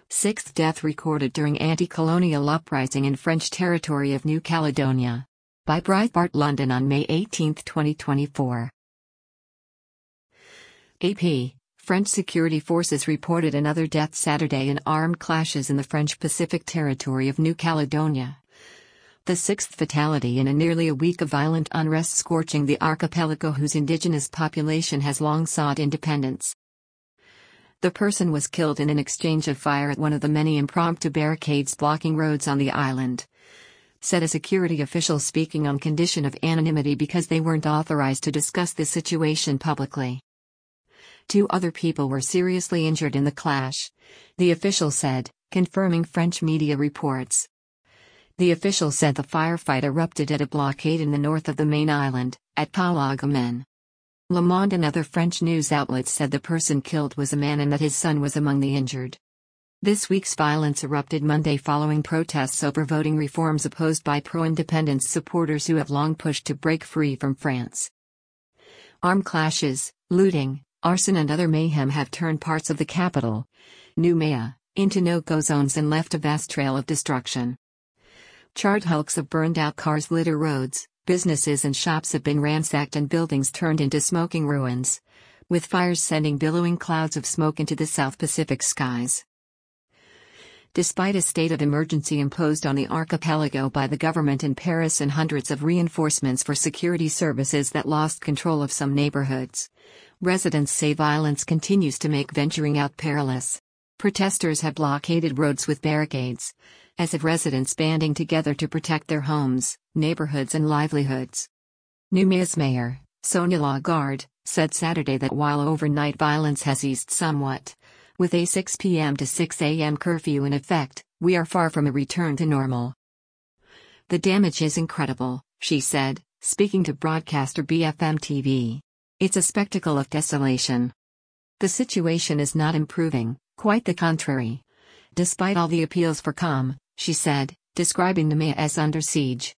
Sixth death recorded during anti-colonial uprising in French territory of New Caledonia. By Breitbart London on May 18, 2024. AP, French security forces reported another death Saturday in armed clashes in the French Pacific territory of New Caledonia. The sixth fatality in nearly a week of violent unrest scorching the archipelago whose indigenous population has long sought independence. The person was killed in an exchange of fire at one of the many impromptu barricades blocking roads on the island, said a security official speaking on condition of anonymity because they weren't authorized to discuss the situation publicly. 2 other people were seriously injured in the clash, the official said, confirming French media reports. The official said the firefight erupted at a blockade in the north of the main island, at Cala-Gamen. Le Monde and other French news outlets said the person killed was a man and that his son was among the injured. This week's violence erupted Monday following protests over voting reforms opposed by pro-independence supporters who have long pushed to break free from France. Armed clashes, looting, arson and other mayhem have turned parts of the capital, Nouméa, into no-go zones and left a vast trail of destruction. Charred hulks of burned-out cars litter roads, businesses and shops have been ransacked and buildings turned into smoking ruins, with fires sending billowing clouds of smoke into the South Pacific skies. Despite a state of emergency imposed on the archipelago by the government in Paris and hundreds of reinforcements for security services that lost control of some neighborhoods, residents say violence continues to make venturing out perilous. Protesters have blockaded roads with barricades, as have residents banding together to protect their homes, neighborhoods and livelihoods. Nouméa's mayor, Sonia Lagarde, said Saturday that while overnight violence has eased somewhat, with a 6 p.m. to 6 a.m. curfew in effect, we are far from a return to normal. The damage is incredible, she said, speaking to broadcaster BFM TV. It's a spectacle of desolation. The situation is not improving, quite the contrary. Despite all the appeals for calm, she said, describing Nouméa as under siege.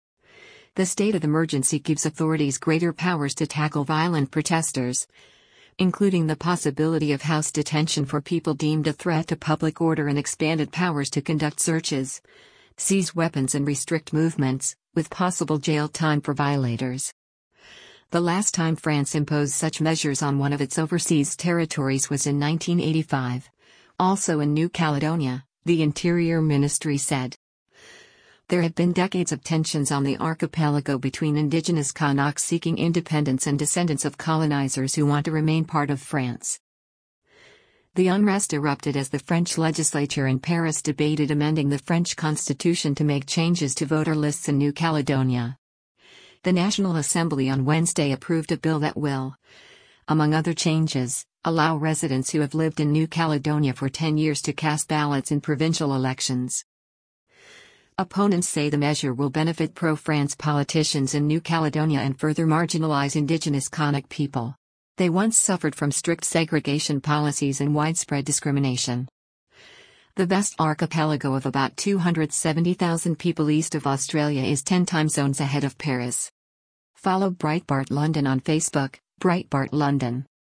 The state of emergency gives authorities greater powers to tackle violent protesters, including the possibility of house detention for people deemed a threat to public order and expanded powers to conduct searches, seize weapons and restrict movements, with possible jail time for violators. The last time France imposed such measures on one of its overseas territories was in 1985. Also in New Caledonia, the Interior Ministry said. There have been decades of tensions on the archipelago between indigenous Kanaks seeking independence and descendants of colonizers who want to remain part of France. The unrest erupted as the French legislature in Paris debated amending the French constitution to make changes to voter lists in New Caledonia. The National Assembly on Wednesday approved a bill that will, among other changes, allow residents who have lived in New Caledonia for 10 years to cast ballots in provincial elections. Opponents say the measure will benefit pro-France politicians in New Caledonia and further marginalize indigenous Kanak people. They once suffered from strict segregation policies and widespread discrimination. The vast archipelago of about 270,000 people east of Australia is 10 time zones ahead of Paris. Follow Breitbart London on Facebook, Breitbart London.